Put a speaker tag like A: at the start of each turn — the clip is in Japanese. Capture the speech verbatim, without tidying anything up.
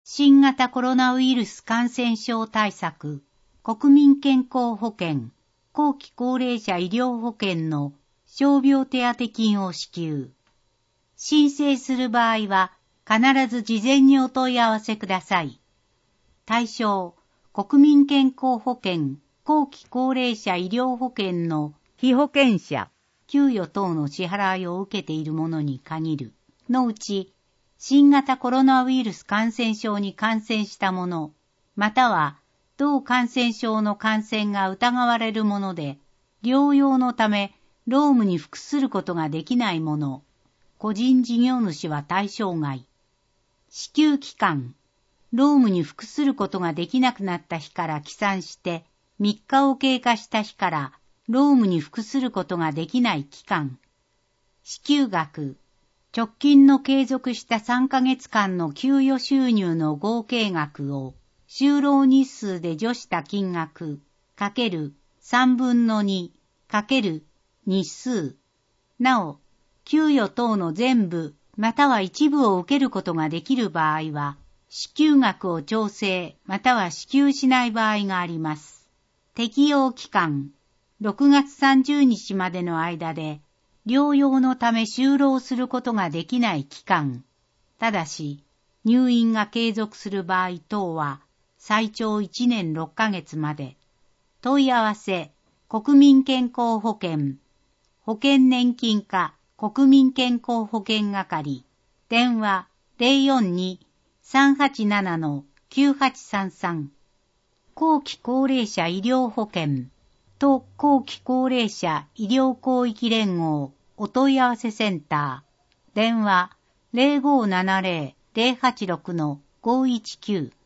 A: 新型コロナウイルス感染症対策、国民健康保険、後期高齢者医療保険の傷病手当金を支給。申請する場合は必ず事前にお問い合わせください。対象、国民健康保険、後期高齢者医療保険の被保険者、給与等の支払いを受けている者に限る。のうち、新型コロナウイルス感染症に感染した者、または同感染症の感染が疑われるもので、療養のため労務に服することができない者、個人事業主は対象外。支給期間、労務に服することができなくなった日から起算してみっかを経過した日から労務に服することができない期間。支給額、直近の継続したさんかげつかんの給与収入の合計額を就労日数で除した金額かけるさんぶんのにかける日数。なお、給与等の全部または一部を受けることができる場合は、支給額を調整または支給しない場合があります。適用期間、ろくがつさんじゅうにちまでの間で、療養のため就労することができない期間。ただし、入院が継続する場合等は、最長いちねんろっかげつまで。問い合わせ、国民健康保険、保険年金課国民健康保険係、電話 ゼロよんに さんはちなな きゅうはちさんさん。後期高齢者医療保険と後期高齢者医療広域連合お問い合わせセンター、電話 ゼロごーななゼロ ゼロはちろく ごーいちきゅう。